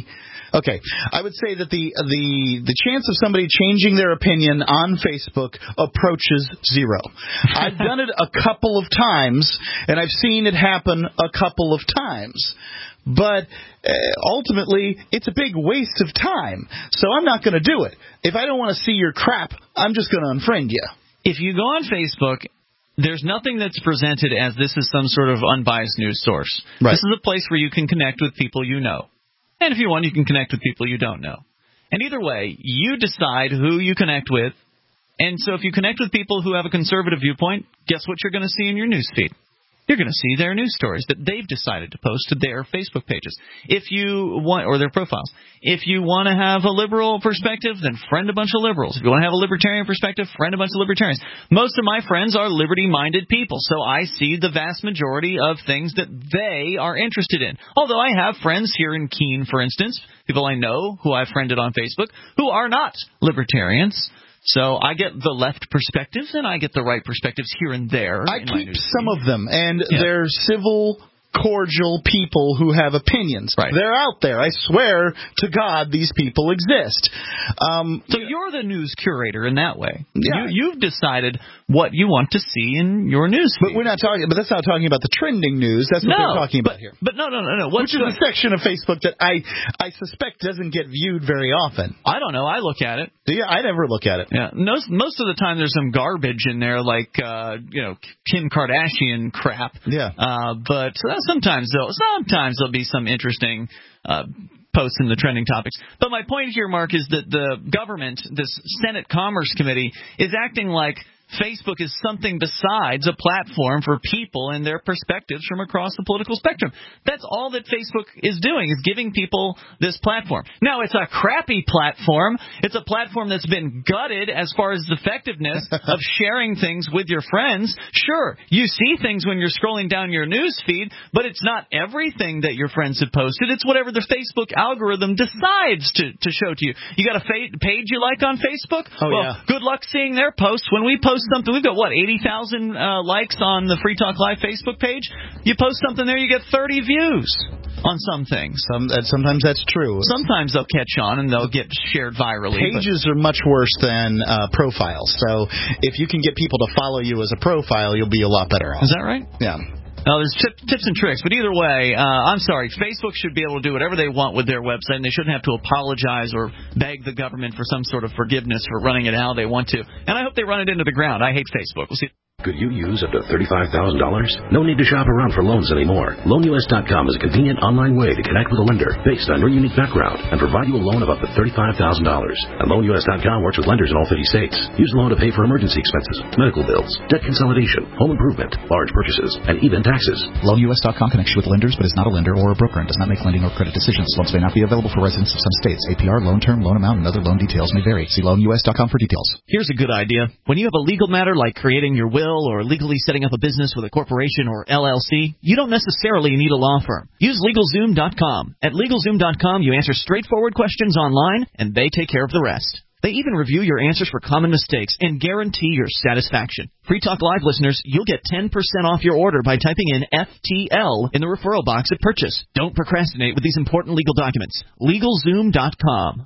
Okay, I would say that the the the chance of somebody changing their opinion on Facebook approaches zero. I've done it a couple of times, and I've seen it happen a couple of times. But uh, ultimately, it's a big waste of time, so I'm not going to do it. If I don't want to see your crap, I'm just going to unfriend you. If you go on Facebook, there's nothing that's presented as this is some sort of unbiased news source. Right. This is a place where you can connect with people you know. And if you want, you can connect with people you don't know. And either way, you decide who you connect with. And so if you connect with people who have a conservative viewpoint, guess what you're going to see in your news feed? You're going to see their news stories that they've decided to post to their Facebook pages. If you want, or their profiles. If you want to have a liberal perspective, then friend a bunch of liberals. If you want to have a libertarian perspective, friend a bunch of libertarians. Most of my friends are liberty-minded people, so I see the vast majority of things that they are interested in. Although I have friends here in Keene, for instance, people I know who I've friended on Facebook, who are not libertarians. So I get the left perspectives, and I get the right perspectives here and there. I keep some of them, and yeah. they're civil, cordial people who have opinions. Right. They're out there. I swear to God these people exist. Um, so you're the news curator in that way. Yeah. You, you've decided what you want to see in your news feed. But we're not talking. But that's not talking about the trending news. That's what no, we're talking about but, here. But no, no, no, no. What's Which is the, a section of Facebook that I I suspect doesn't get viewed very often. I don't know. I look at it. Yeah, I never look at it. Yeah, most most of the time there's some garbage in there, like uh, you know Kim Kardashian crap. Yeah. Uh, but uh, sometimes though, sometimes there'll be some interesting uh, posts in the trending topics. But my point here, Mark, is that the government, this Senate Commerce Committee, is acting like Facebook is something besides a platform for people and their perspectives from across the political spectrum. That's all that Facebook is doing, is giving people this platform. Now, it's a crappy platform. It's a platform that's been gutted as far as the effectiveness of sharing things with your friends. Sure, you see things when you're scrolling down your news feed, but it's not everything that your friends have posted. It's whatever the Facebook algorithm decides to, to show to you. You got a fa- page you like on Facebook? Oh, well, yeah. Good luck seeing their posts. When we post something, we've got what, eighty thousand uh, likes on the Free Talk Live Facebook page. You post something there, you get thirty views on some things. Some, uh, sometimes that's true. Sometimes they'll catch on and they'll get shared virally. Pages but. are much worse than uh, profiles. So if you can get people to follow you as a profile, you'll be a lot better off. Is that right? Yeah. Now, there's tip, tips and tricks, but either way, uh, I'm sorry, Facebook should be able to do whatever they want with their website, and they shouldn't have to apologize or beg the government for some sort of forgiveness for running it how they want to. And I hope they run it into the ground. I hate Facebook. We'll see. Could you use up to thirty-five thousand dollars? No need to shop around for loans anymore. Loan U S dot com is a convenient online way to connect with a lender based on your unique background and provide you a loan of up to thirty-five thousand dollars. And Loan U S dot com works with lenders in all fifty states. Use the loan to pay for emergency expenses, medical bills, debt consolidation, home improvement, large purchases, and even taxes. Loan U S dot com connects you with lenders but is not a lender or a broker and does not make lending or credit decisions. Loans may not be available for residents of some states. A P R, loan term, loan amount, and other loan details may vary. See Loan U S dot com for details. Here's a good idea. When you have a legal matter like creating your will or legally setting up a business with a corporation or L L C, you don't necessarily need a law firm. Use LegalZoom dot com. At LegalZoom dot com, you answer straightforward questions online, and they take care of the rest. They even review your answers for common mistakes and guarantee your satisfaction. Free Talk Live listeners, you'll get ten percent off your order by typing in F T L in the referral box at purchase. Don't procrastinate with these important legal documents. LegalZoom dot com.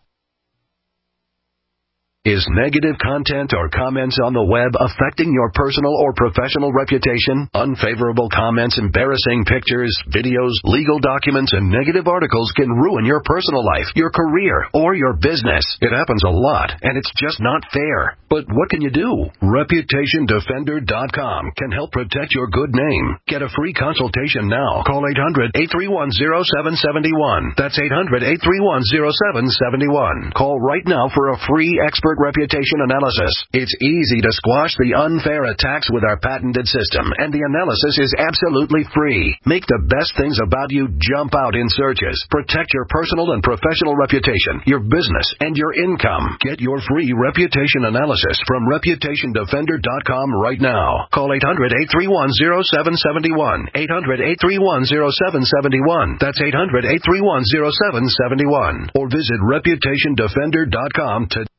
Is negative content or comments on the web affecting your personal or professional reputation? Unfavorable comments, embarrassing pictures, videos, legal documents, and negative articles can ruin your personal life, your career, or your business. It happens a lot, and it's just not fair. But what can you do? Reputation Defender dot com can help protect your good name. Get a free consultation now. Call eight hundred, eight three one, zero seven seven one. That's eight hundred, eight three one, zero seven seven one. Call right now for a free expert reputation analysis. It's easy to squash the unfair attacks with our patented system, and the analysis is absolutely free. Make the best things about you jump out in searches. Protect your personal and professional reputation, your business, and your income. Get your free reputation analysis from Reputation Defender dot com right now. Call eight hundred, eight three one, zero seven seven one. eight hundred, eight three one, zero seven seven one. That's eight hundred, eight three one, zero seven seven one. Or visit Reputation Defender dot com today.